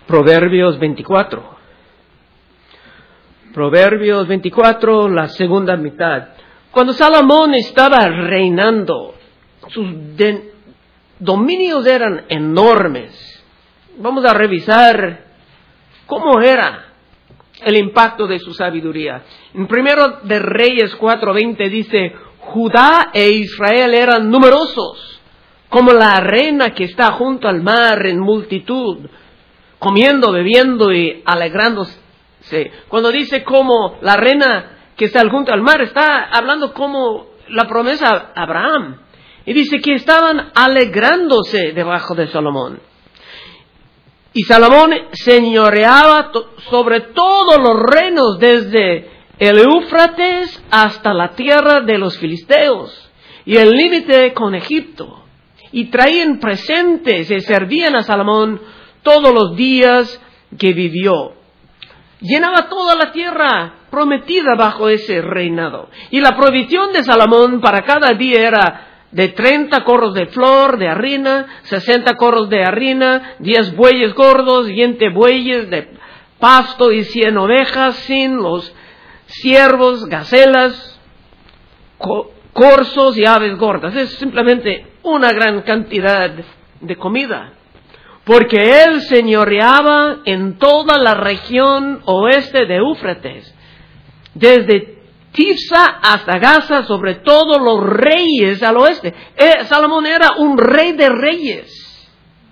Proverbios 24. Proverbios 24, la segunda mitad. Cuando Salomón estaba reinando, sus dominios eran enormes. Vamos a revisar cómo era el impacto de su sabiduría. En Primero de Reyes 4:20 dice: Judá e Israel eran numerosos, como la arena que está junto al mar en multitud, comiendo, bebiendo y alegrándose. Cuando dice como la arena que está junto al mar, está hablando como la promesa a Abraham. Y dice que estaban alegrándose debajo de Salomón. Y Salomón señoreaba sobre todos los reinos, desde el Éufrates hasta la tierra de los filisteos y el límite con Egipto. Y traían presentes y servían a Salomón todos los días que vivió. Llenaba toda la tierra prometida bajo ese reinado. Y la provisión de Salomón para cada día era de 30 corros de flor, de harina, 60 corros de harina, 10 bueyes gordos, 20 bueyes de pasto y 100 ovejas, sin los ciervos, gacelas, corzos y aves gordas. Es simplemente una gran cantidad de comida. Porque él señoreaba en toda la región oeste de Éufrates, desde Tifsa hasta Gaza, sobre todos los reyes al oeste. Salomón era un rey de reyes.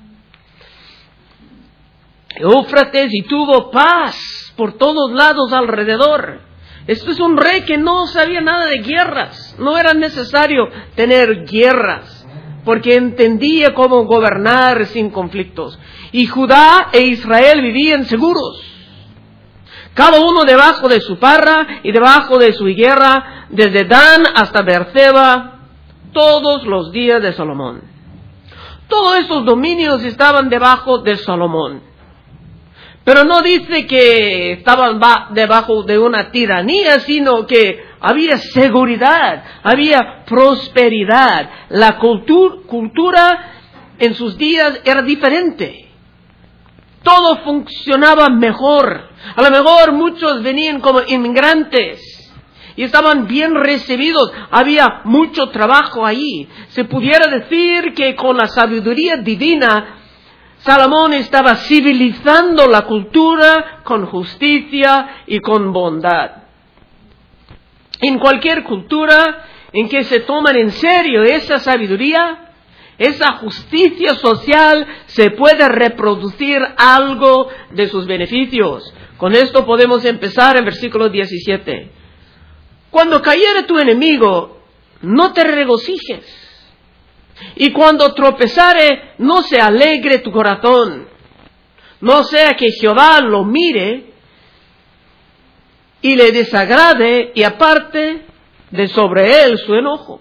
Éufrates, y tuvo paz por todos lados alrededor. Esto es un rey que no sabía nada de guerras. No era necesario tener guerras, porque entendía cómo gobernar sin conflictos. Y Judá e Israel vivían seguros, cada uno debajo de su parra y debajo de su higuera, desde Dan hasta Beerseba, todos los días de Salomón. Todos estos dominios estaban debajo de Salomón. Pero no dice que estaban debajo de una tiranía, sino que había seguridad, había prosperidad. La cultura en sus días era diferente. Todo funcionaba mejor. A lo mejor muchos venían como inmigrantes y estaban bien recibidos. Había mucho trabajo allí. Se pudiera decir que con la sabiduría divina, Salomón estaba civilizando la cultura con justicia y con bondad. En cualquier cultura en que se toman en serio esa sabiduría, esa justicia social, se puede reproducir algo de sus beneficios. Con esto podemos empezar en versículo 17. Cuando cayere tu enemigo, no te regocijes. Y cuando tropezare, no se alegre tu corazón. No sea que Jehová lo mire y le desagrade y aparte de sobre él su enojo.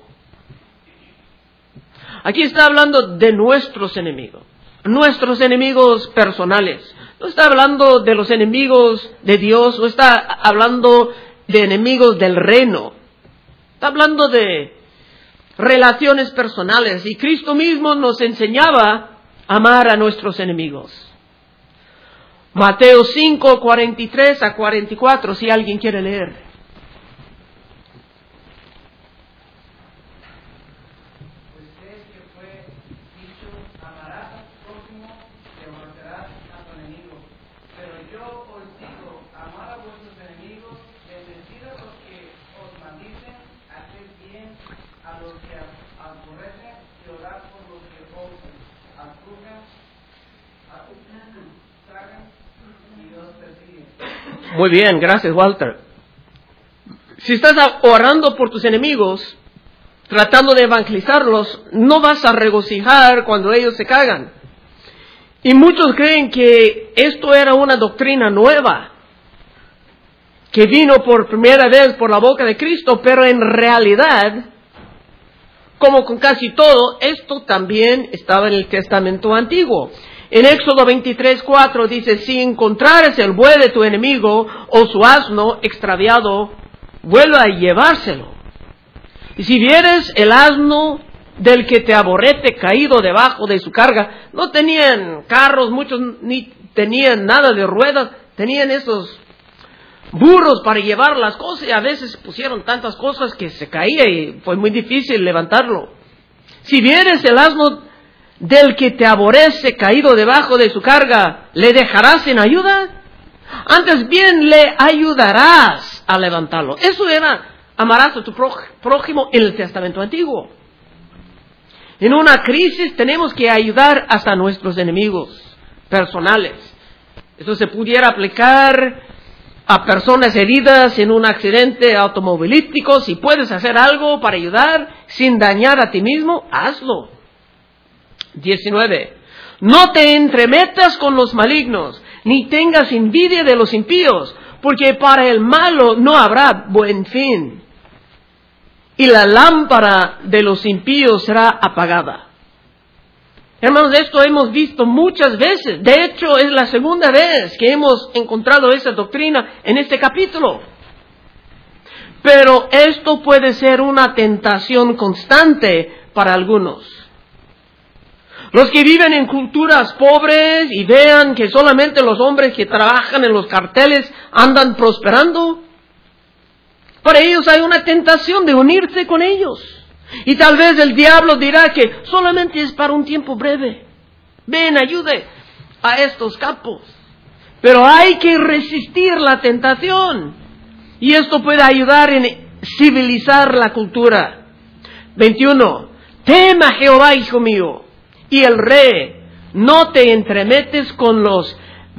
Aquí está hablando de nuestros enemigos personales. No está hablando de los enemigos de Dios, no está hablando de enemigos del reino. Está hablando de relaciones personales. Y Cristo mismo nos enseñaba a amar a nuestros enemigos. Mateo 5, 43 a 44, si alguien quiere leer. Muy bien, gracias Walter. Si estás orando por tus enemigos, tratando de evangelizarlos, no vas a regocijar cuando ellos se cagan. Y muchos creen que esto era una doctrina nueva, que vino por primera vez por la boca de Cristo, pero en realidad, como con casi todo, esto también estaba en el Testamento Antiguo. En Éxodo 23:4 dice: si encontrares el buey de tu enemigo o su asno extraviado, vuelve a llevárselo. Y si vieres el asno del que te aborrece caído debajo de su carga, no tenían carros muchos ni tenían nada de ruedas, tenían esos burros para llevar las cosas, y a veces pusieron tantas cosas que se caía y fue muy difícil levantarlo. Si vieres el asno del que te aborrece caído debajo de su carga, ¿le dejarás sin ayuda? Antes bien le ayudarás a levantarlo. Eso era, amarás a tu prójimo en el Testamento Antiguo. En una crisis tenemos que ayudar hasta a nuestros enemigos personales. Esto se pudiera aplicar a personas heridas en un accidente automovilístico. Si puedes hacer algo para ayudar sin dañar a ti mismo, hazlo. 19. No te entremetas con los malignos, ni tengas envidia de los impíos, porque para el malo no habrá buen fin, y la lámpara de los impíos será apagada. Hermanos, esto hemos visto muchas veces. De hecho, es la segunda vez que hemos encontrado esa doctrina en este capítulo. Pero esto puede ser una tentación constante para algunos. Los que viven en culturas pobres y vean que solamente los hombres que trabajan en los carteles andan prosperando, para ellos hay una tentación de unirse con ellos. Y tal vez el diablo dirá que solamente es para un tiempo breve. Ven, ayude a estos capos. Pero hay que resistir la tentación. Y esto puede ayudar en civilizar la cultura. 21. Tema a Jehová, hijo mío, y el rey, no te entremetes con los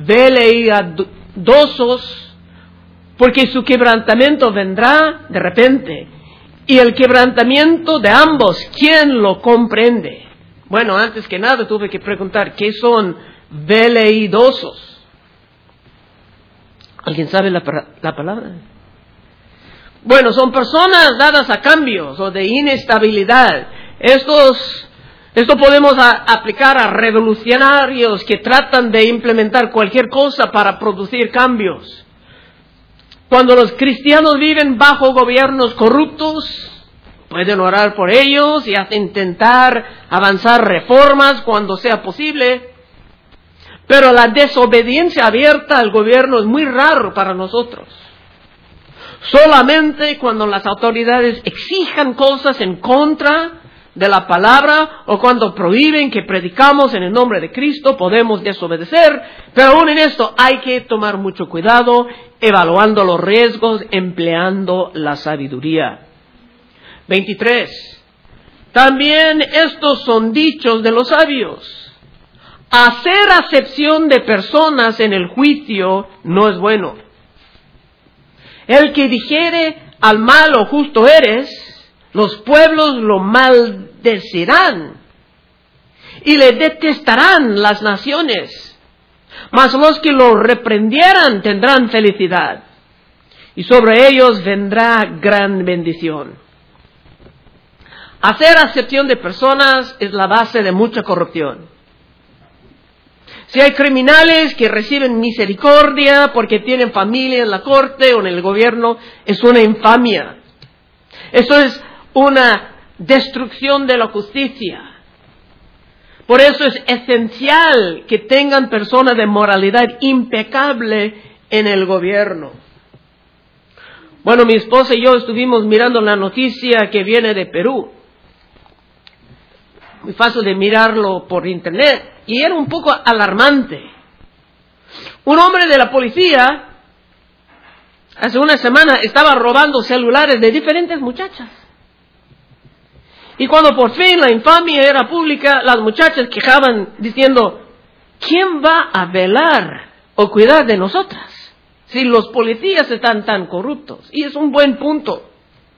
veleidosos, porque su quebrantamiento vendrá de repente, y el quebrantamiento de ambos, ¿quién lo comprende? Bueno, antes que nada tuve que preguntar, ¿qué son veleidosos? ¿Alguien sabe la palabra? Bueno, son personas dadas a cambios o de inestabilidad. Esto podemos aplicar a revolucionarios que tratan de implementar cualquier cosa para producir cambios. Cuando los cristianos viven bajo gobiernos corruptos, pueden orar por ellos y intentar avanzar reformas cuando sea posible. Pero la desobediencia abierta al gobierno es muy raro para nosotros. Solamente cuando las autoridades exijan cosas en contra de la palabra o cuando prohíben que predicamos en el nombre de Cristo podemos desobedecer, pero aún en esto hay que tomar mucho cuidado, evaluando los riesgos, empleando la sabiduría. 23. También estos son dichos de los sabios. Hacer acepción de personas en el juicio no es bueno. El que dijere al malo justo eres, los pueblos lo maldecirán y le detestarán las naciones, mas los que lo reprendieran tendrán felicidad y sobre ellos vendrá gran bendición. Hacer acepción de personas es la base de mucha corrupción. Si hay criminales que reciben misericordia porque tienen familia en la corte o en el gobierno, es una infamia. Eso es una destrucción de la justicia. Por eso es esencial que tengan personas de moralidad impecable en el gobierno. Bueno, mi esposa y yo estuvimos mirando la noticia que viene de Perú. Muy fácil de mirarlo por internet. Y era un poco alarmante. Un hombre de la policía, hace una semana, estaba robando celulares de diferentes muchachas. Y cuando por fin la infamia era pública, las muchachas quejaban diciendo, ¿quién va a velar o cuidar de nosotras si los policías están tan corruptos? Y es un buen punto.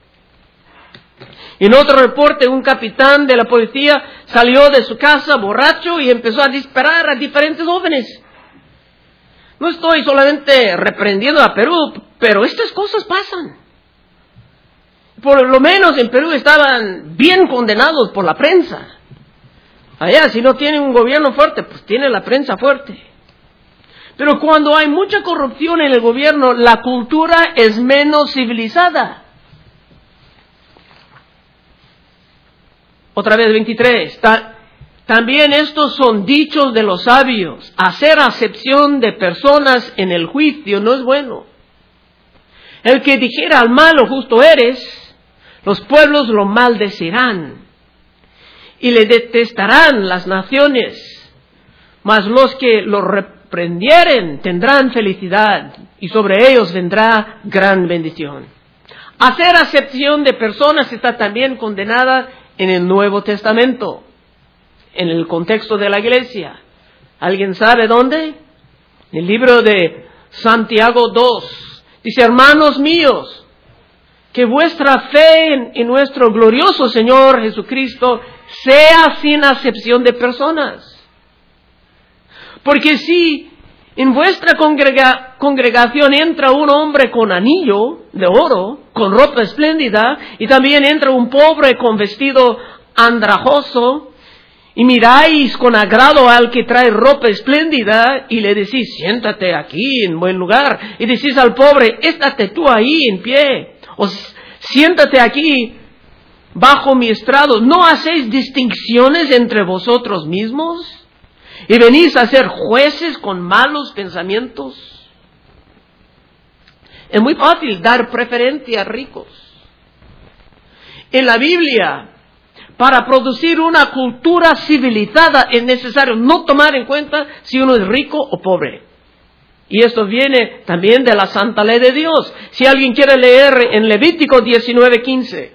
En otro reporte, un capitán de la policía salió de su casa borracho y empezó a disparar a diferentes jóvenes. No estoy solamente reprendiendo a Perú, pero estas cosas pasan. Por lo menos en Perú estaban bien condenados por la prensa. Allá, si no tienen un gobierno fuerte, pues tiene la prensa fuerte. Pero cuando hay mucha corrupción en el gobierno, la cultura es menos civilizada. Otra vez 23. También estos son dichos de los sabios. Hacer acepción de personas en el juicio no es bueno. El que dijera al malo justo eres, los pueblos lo maldecirán y le detestarán las naciones, mas los que lo reprendieren tendrán felicidad y sobre ellos vendrá gran bendición. Hacer acepción de personas está también condenada en el Nuevo Testamento, en el contexto de la iglesia. ¿Alguien sabe dónde? En el libro de Santiago 2. Dice, hermanos míos, que vuestra fe en nuestro glorioso Señor Jesucristo sea sin acepción de personas. Porque si en vuestra congregación entra un hombre con anillo de oro, con ropa espléndida, y también entra un pobre con vestido andrajoso, y miráis con agrado al que trae ropa espléndida, y le decís, siéntate aquí en buen lugar, y decís al pobre, estate tú ahí en pie, o siéntate aquí bajo mi estrado. ¿No hacéis distinciones entre vosotros mismos? ¿Y venís a ser jueces con malos pensamientos? Es muy fácil dar preferencia a ricos. En la Biblia, para producir una cultura civilizada es necesario no tomar en cuenta si uno es rico o pobre. Y esto viene también de la santa ley de Dios. Si alguien quiere leer en Levítico 19:15.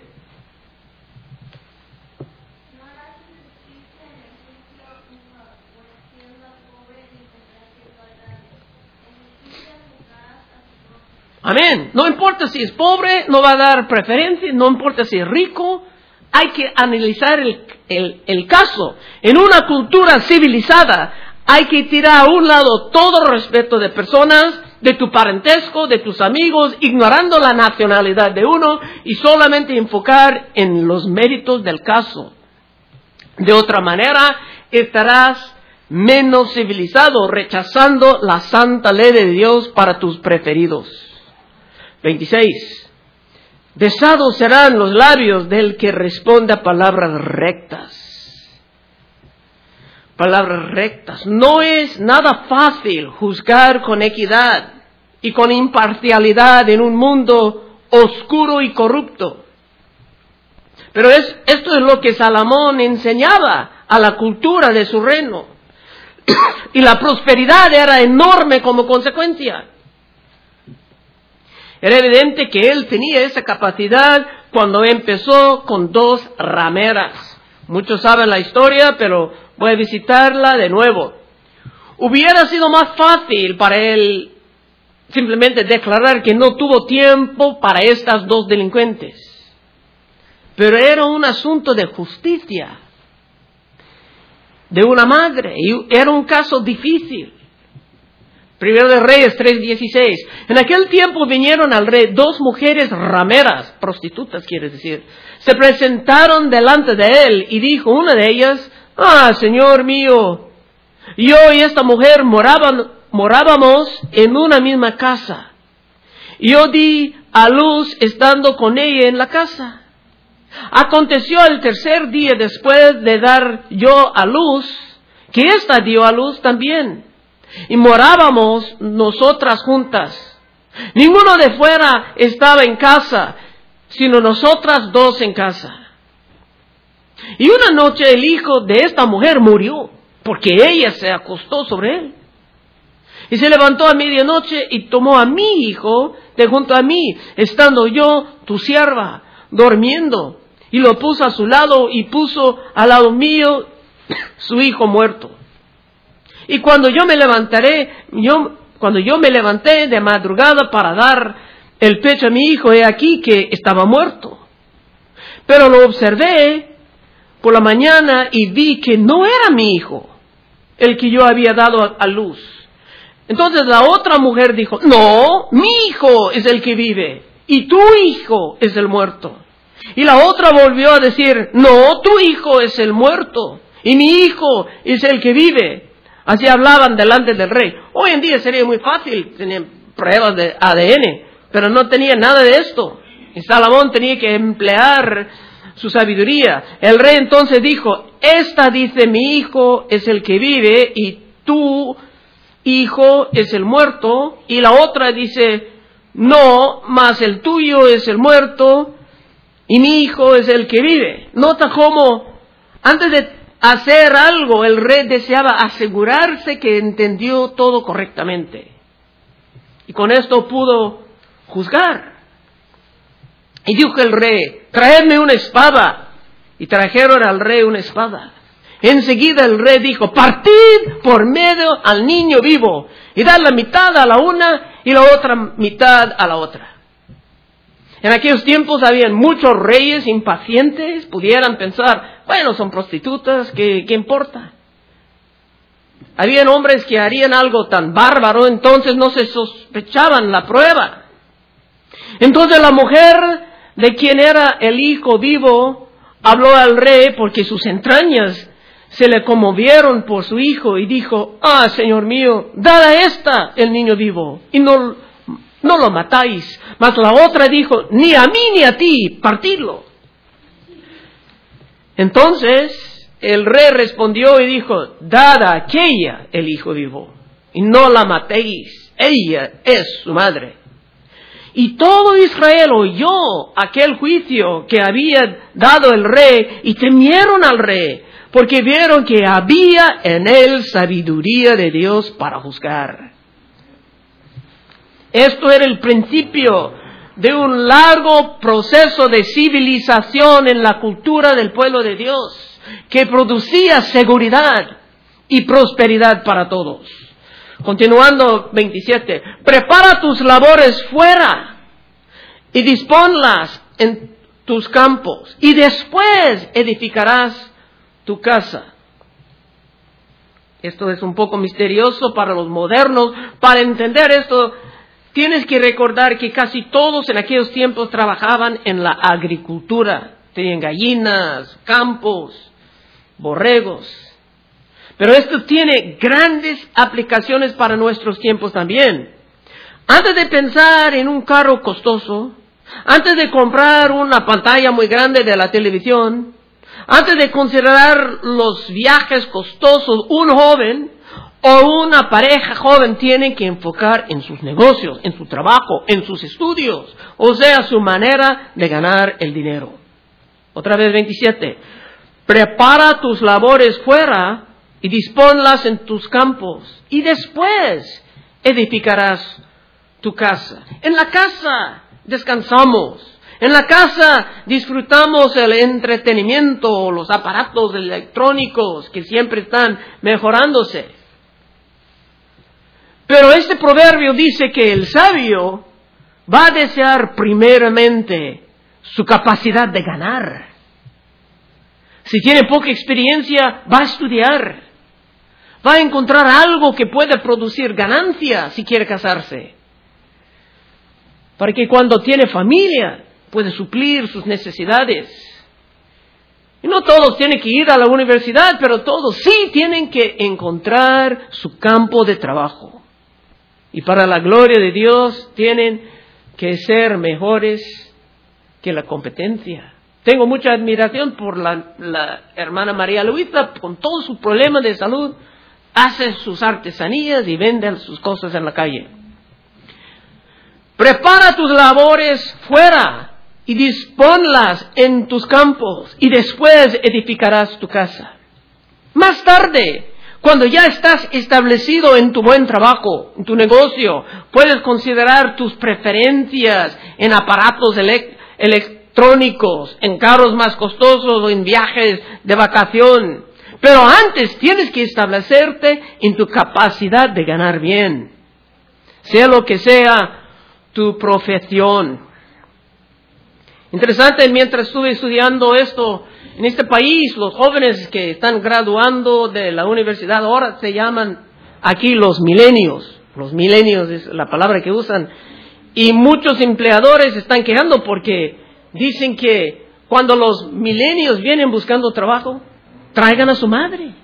Amén. No importa si es pobre, no va a dar preferencia, no importa si es rico. Hay que analizar el caso. En una cultura civilizada hay que tirar a un lado todo respeto de personas, de tu parentesco, de tus amigos, ignorando la nacionalidad de uno y solamente enfocar en los méritos del caso. De otra manera, estarás menos civilizado, rechazando la santa ley de Dios para tus preferidos. 26. Besados serán los labios del que responde a palabras rectas. Palabras rectas. No es nada fácil juzgar con equidad y con imparcialidad en un mundo oscuro y corrupto. Pero esto es lo que Salomón enseñaba a la cultura de su reino. Y la prosperidad era enorme como consecuencia. Era evidente que él tenía esa capacidad cuando empezó con 2 rameras. Muchos saben la historia, pero voy a visitarla de nuevo. Hubiera sido más fácil para él simplemente declarar que no tuvo tiempo para estas 2 delincuentes. Pero era un asunto de justicia, de una madre, y era un caso difícil. Primero de Reyes 3:16. En aquel tiempo vinieron al rey 2 mujeres rameras, prostitutas quiere decir. Se presentaron delante de él y dijo una de ellas, Señor mío, yo y esta mujer morábamos en una misma casa. Yo di a luz estando con ella en la casa. Aconteció el tercer día después de dar yo a luz, que ésta dio a luz también. Y morábamos nosotras juntas. Ninguno de fuera estaba en casa, sino nosotras 2 en casa. Y una noche el hijo de esta mujer murió, porque ella se acostó sobre él. Y se levantó a medianoche y tomó a mi hijo de junto a mí, estando yo, tu sierva, durmiendo. Y lo puso a su lado y puso al lado mío su hijo muerto. Y cuando yo me levanté de madrugada para dar el pecho a mi hijo, he aquí que estaba muerto. Pero lo observé por la mañana y vi que no era mi hijo, el que yo había dado a luz. Entonces la otra mujer dijo, no, mi hijo es el que vive y tu hijo es el muerto. Y la otra volvió a decir, no, tu hijo es el muerto y mi hijo es el que vive. Así hablaban delante del rey. Hoy en día sería muy fácil tener pruebas de ADN, pero no tenía nada de esto. Y Salomón tenía que emplear su sabiduría. El rey entonces dijo: esta, dice, mi hijo es el que vive y tu hijo es el muerto. Y la otra dice: no, mas el tuyo es el muerto y mi hijo es el que vive. Nota cómo antes de hacer algo el rey deseaba asegurarse que entendió todo correctamente. Y con esto pudo juzgar. Y dijo el rey: traedme una espada. Y trajeron al rey una espada. Enseguida el rey dijo: partid por medio al niño vivo, y dad la mitad a la una y la otra mitad a la otra. En aquellos tiempos habían muchos reyes impacientes, pudieran pensar: bueno, son prostitutas, ¿qué importa? Habían hombres que harían algo tan bárbaro, entonces no se sospechaban la prueba. Entonces la mujer de quien era el hijo vivo habló al rey, porque sus entrañas se le conmovieron por su hijo, y dijo: ah, señor mío, dad a esta el niño vivo, y no lo matáis. Mas la otra dijo: ni a mí ni a ti, partidlo. Entonces el rey respondió y dijo: dad a aquella el hijo vivo, y no la matéis, ella es su madre. Y todo Israel oyó aquel juicio que había dado el rey, y temieron al rey, porque vieron que había en él sabiduría de Dios para juzgar. Esto era el principio de un largo proceso de civilización en la cultura del pueblo de Dios, que producía seguridad y prosperidad para todos. Continuando, 27. Prepara tus labores fuera y disponlas en tus campos, y después edificarás tu casa. Esto es un poco misterioso para los modernos. Para entender esto, tienes que recordar que casi todos en aquellos tiempos trabajaban en la agricultura. Tenían gallinas, campos, borregos. Pero esto tiene grandes aplicaciones para nuestros tiempos también. Antes de pensar en un carro costoso, antes de comprar una pantalla muy grande de la televisión, antes de considerar los viajes costosos, un joven o una pareja joven tiene que enfocar en sus negocios, en su trabajo, en sus estudios, o sea, su manera de ganar el dinero. Otra vez, 27. Prepara tus labores fuera y disponlas en tus campos, y después edificarás tu casa. En la casa descansamos. En la casa disfrutamos el entretenimiento, los aparatos electrónicos que siempre están mejorándose. Pero este proverbio dice que el sabio va a desear primeramente su capacidad de ganar. Si tiene poca experiencia, va a estudiar. Va a encontrar algo que pueda producir ganancia si quiere casarse. Para que cuando tiene familia puede suplir sus necesidades. Y no todos tienen que ir a la universidad, pero todos sí tienen que encontrar su campo de trabajo. Y para la gloria de Dios tienen que ser mejores que la competencia. Tengo mucha admiración por la hermana María Luisa. Con todo su problema de salud, hace sus artesanías y vende sus cosas en la calle. Prepara tus labores fuera y disponlas en tus campos, y después edificarás tu casa. Más tarde, cuando ya estás establecido en tu buen trabajo, en tu negocio, puedes considerar tus preferencias en aparatos electrónicos, en carros más costosos o en viajes de vacación. Pero antes tienes que establecerte en tu capacidad de ganar bien, sea lo que sea tu profesión. Interesante, mientras estuve estudiando esto, en este país, los jóvenes que están graduando de la universidad ahora se llaman aquí los milenios. Los milenios es la palabra que usan. Y muchos empleadores están quejando porque dicen que cuando los milenios vienen buscando trabajo, traigan a su madre.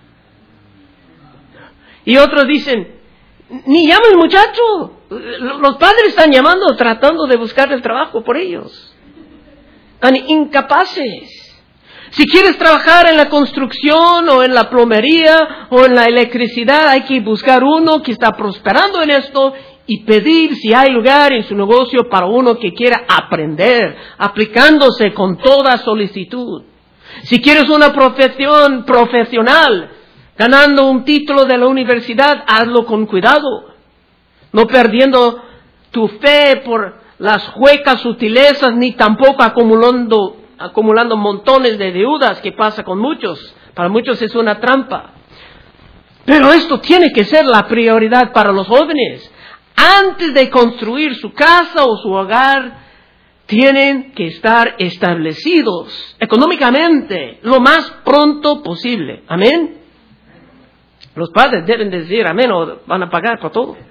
Y otros dicen: ni llamen muchacho. Los padres están llamando, tratando de buscar el trabajo por ellos. Están incapaces. Si quieres trabajar en la construcción o en la plomería o en la electricidad, hay que buscar uno que está prosperando en esto y pedir si hay lugar en su negocio para uno que quiera aprender, aplicándose con toda solicitud. Si quieres una profesión profesional, ganando un título de la universidad, hazlo con cuidado, no perdiendo tu fe por las huecas sutilezas, ni tampoco acumulando montones de deudas, que pasa con muchos. Para muchos es una trampa. Pero esto tiene que ser la prioridad para los jóvenes. Antes de construir su casa o su hogar, tienen que estar establecidos económicamente lo más pronto posible. ¿Amén? Los padres deben decir amén o van a pagar por todo.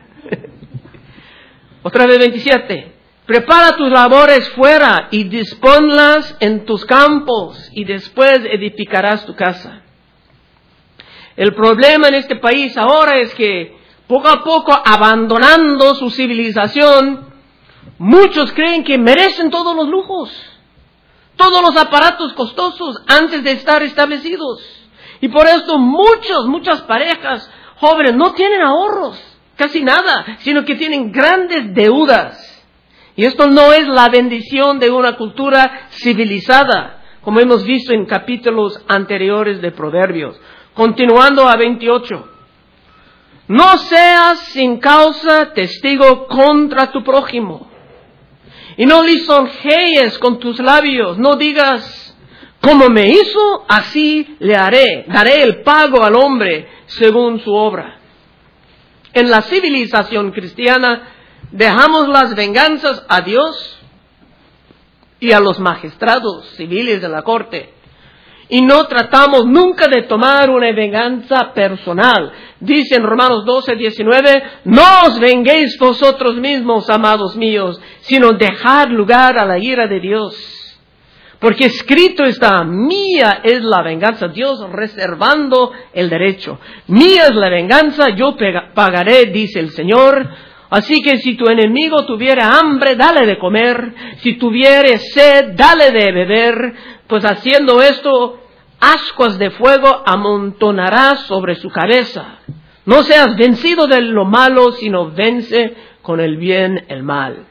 Otra vez 27. Prepara tus labores fuera y disponlas en tus campos y después edificarás tu casa. El problema en este país ahora es que poco a poco, abandonando su civilización, muchos creen que merecen todos los lujos, todos los aparatos costosos antes de estar establecidos. Y por esto muchas parejas jóvenes no tienen ahorros, casi nada, sino que tienen grandes deudas. Y esto no es la bendición de una cultura civilizada, como hemos visto en capítulos anteriores de Proverbios. Continuando a 28. No seas sin causa testigo contra tu prójimo, y no lisonjees con tus labios, no digas, como me hizo, así le haré, daré el pago al hombre según su obra. En la civilización cristiana, dejamos las venganzas a Dios y a los magistrados civiles de la corte. Y no tratamos nunca de tomar una venganza personal. Dice en Romanos 12:19, no os venguéis vosotros mismos, amados míos, sino dejad lugar a la ira de Dios. Porque escrito está, mía es la venganza, Dios reservando el derecho. Mía es la venganza, yo pagaré, dice el Señor. Así que si tu enemigo tuviere hambre, dale de comer. Si tuviere sed, dale de beber. Pues haciendo esto, ascuas de fuego amontonarás sobre su cabeza. No seas vencido de lo malo, sino vence con el bien el mal.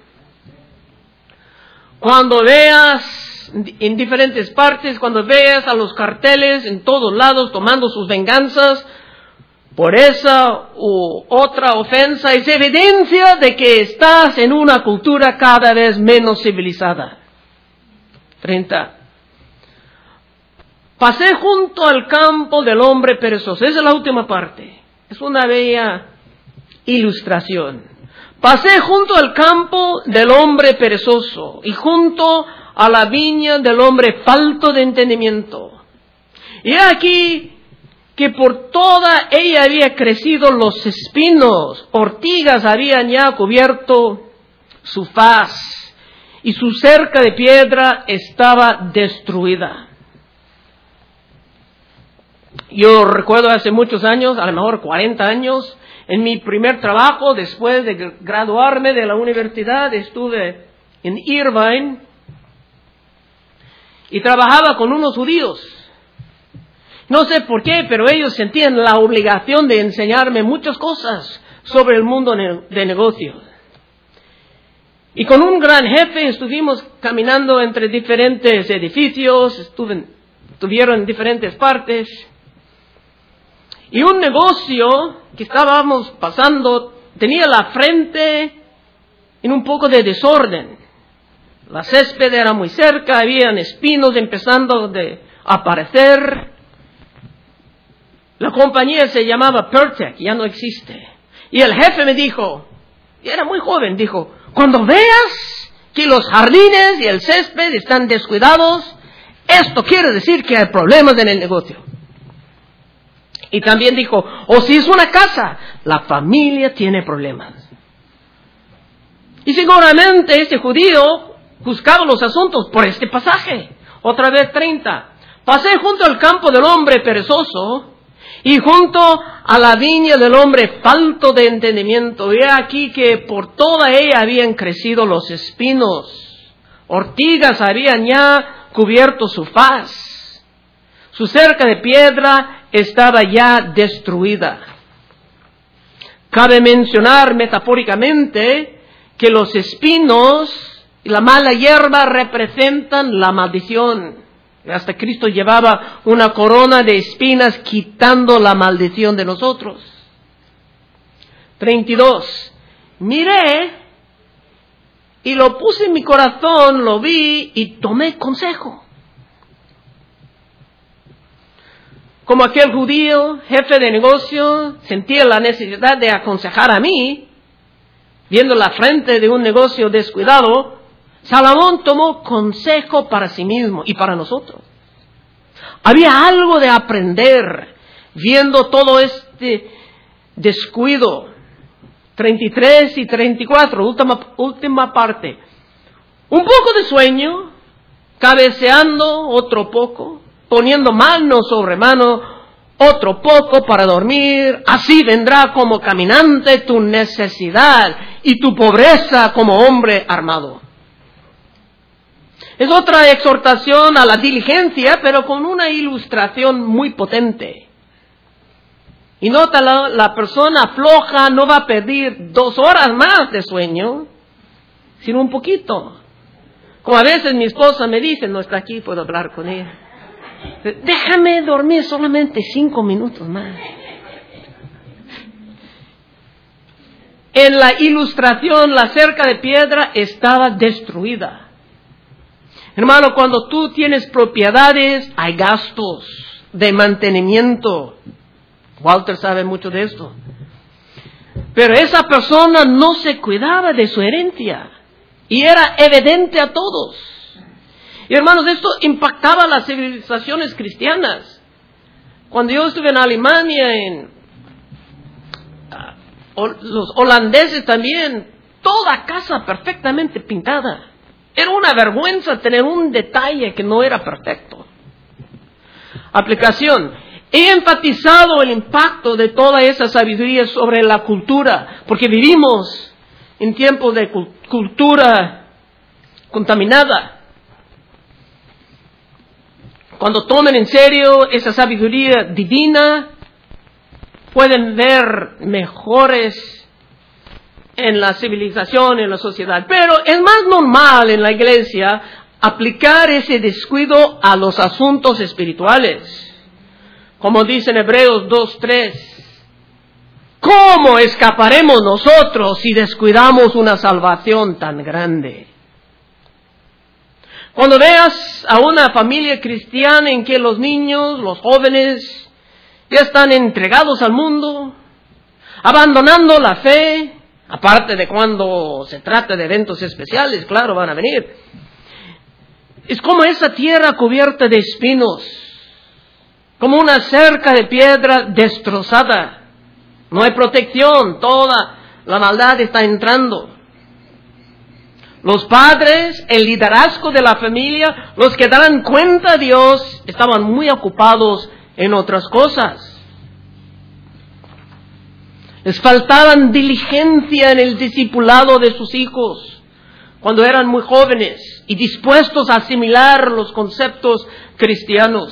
Cuando veas en diferentes partes, cuando veas a los carteles en todos lados tomando sus venganzas por esa u otra ofensa, es evidencia de que estás en una cultura cada vez menos civilizada. 30. Pasé junto al campo del hombre perezoso. Esa es la última parte. Es una bella ilustración. Pasé junto al campo del hombre perezoso y junto a la viña del hombre falto de entendimiento. Y aquí que por toda ella había crecido los espinos, ortigas habían ya cubierto su faz, y su cerca de piedra estaba destruida. Yo recuerdo hace muchos años, a lo mejor 40 años, en mi primer trabajo, después de graduarme de la universidad, estuve en Irvine y trabajaba con unos judíos. No sé por qué, pero ellos sentían la obligación de enseñarme muchas cosas sobre el mundo de negocios. Y con un gran jefe estuvimos caminando entre diferentes edificios, estuvieron en diferentes partes. Y un negocio que estábamos pasando tenía la frente en un poco de desorden. La césped era muy cerca, habían espinos empezando a aparecer. La compañía se llamaba Pertec, ya no existe. Y el jefe me dijo, y era muy joven, dijo, cuando veas que los jardines y el césped están descuidados, esto quiere decir que hay problemas en el negocio. Y también dijo, o si es una casa, la familia tiene problemas. Y seguramente este judío juzgaba los asuntos por este pasaje. Otra vez 30. Pasé junto al campo del hombre perezoso y junto a la viña del hombre falto de entendimiento. Y aquí que por toda ella habían crecido los espinos. Ortigas habían ya cubierto su faz. Su cerca de piedra estaba ya destruida. Cabe mencionar metafóricamente que los espinos y la mala hierba representan la maldición. Hasta Cristo llevaba una corona de espinas quitando la maldición de nosotros. 32. Miré y lo puse en mi corazón, lo vi y tomé consejo. Como aquel judío, jefe de negocio, sentía la necesidad de aconsejar a mí, viendo la frente de un negocio descuidado, Salomón tomó consejo para sí mismo y para nosotros. Había algo de aprender viendo todo este descuido. 33 y 34, última parte. Un poco de sueño, cabeceando otro poco, poniendo mano sobre mano, otro poco para dormir. Así vendrá como caminante tu necesidad y tu pobreza como hombre armado. Es otra exhortación a la diligencia, pero con una ilustración muy potente. Y nota, la persona floja no va a pedir 2 horas más de sueño, sino un poquito. Como a veces mi esposa me dice, no está aquí, puedo hablar con ella. Déjame dormir solamente 5 minutos más. En la ilustración, la cerca de piedra estaba destruida. Hermano, cuando tú tienes propiedades, hay gastos de mantenimiento. Walter sabe mucho de esto. Pero esa persona no se cuidaba de su herencia. Y era evidente a todos. Y hermanos, esto impactaba a las civilizaciones cristianas. Cuando yo estuve en Alemania, los holandeses también, toda casa perfectamente pintada. Era una vergüenza tener un detalle que no era perfecto. Aplicación. He enfatizado el impacto de toda esa sabiduría sobre la cultura, porque vivimos en tiempos de cultura contaminada. Cuando tomen en serio esa sabiduría divina, pueden ver mejores en la civilización, en la sociedad. Pero es más normal en la iglesia aplicar ese descuido a los asuntos espirituales. Como dice en Hebreos 2:3, ¿cómo escaparemos nosotros si descuidamos una salvación tan grande? Cuando veas a una familia cristiana en que los niños, los jóvenes, ya están entregados al mundo, abandonando la fe, aparte de cuando se trata de eventos especiales, claro, van a venir. Es como esa tierra cubierta de espinos, como una cerca de piedra destrozada. No hay protección, toda la maldad está entrando. Los padres, el liderazgo de la familia, los que darán cuenta a Dios, estaban muy ocupados en otras cosas. Les faltaban diligencia en el discipulado de sus hijos cuando eran muy jóvenes y dispuestos a asimilar los conceptos cristianos.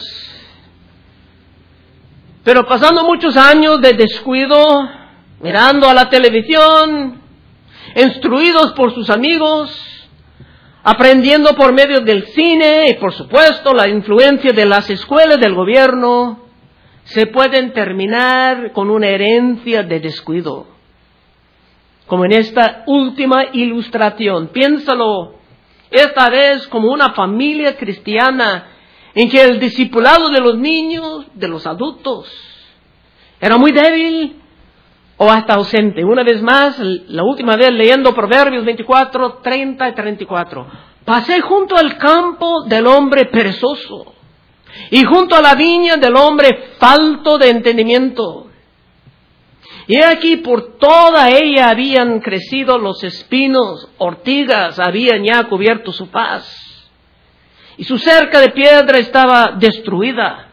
Pero pasando muchos años de descuido, mirando a la televisión, instruidos por sus amigos, aprendiendo por medio del cine y por supuesto la influencia de las escuelas del gobierno, se pueden terminar con una herencia de descuido. Como en esta última ilustración, piénsalo esta vez como una familia cristiana en que el discipulado de los niños, de los adultos, era muy débil o hasta ausente. Una vez más, la última vez leyendo Proverbios 24, 30 y 34. Pasé junto al campo del hombre perezoso y junto a la viña del hombre falto de entendimiento. Y aquí por toda ella habían crecido los espinos, ortigas habían ya cubierto su faz. Y su cerca de piedra estaba destruida.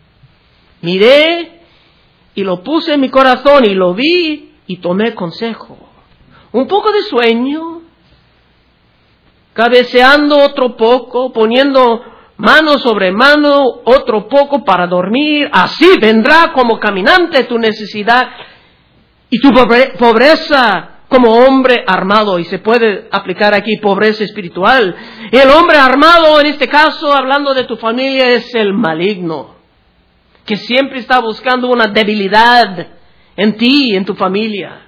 Miré y lo puse en mi corazón y lo vi y tomé consejo. Un poco de sueño, cabeceando otro poco, poniendo mano sobre mano, otro poco para dormir, así vendrá como caminante tu necesidad y tu pobreza como hombre armado. Y se puede aplicar aquí pobreza espiritual. Y el hombre armado, en este caso, hablando de tu familia, es el maligno, que siempre está buscando una debilidad en ti y en tu familia.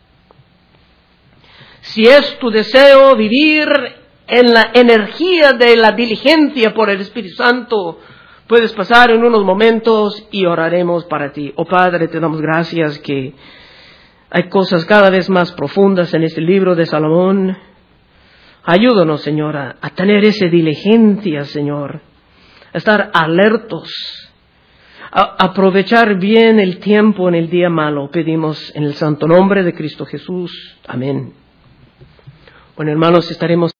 Si es tu deseo vivir en la energía de la diligencia por el Espíritu Santo, puedes pasar en unos momentos y oraremos para ti. Oh Padre, te damos gracias que hay cosas cada vez más profundas en este libro de Salomón. Ayúdanos, Señor, a tener esa diligencia, Señor, a estar alertos, a aprovechar bien el tiempo en el día malo. Pedimos en el santo nombre de Cristo Jesús. Amén. Bueno, hermanos, estaremos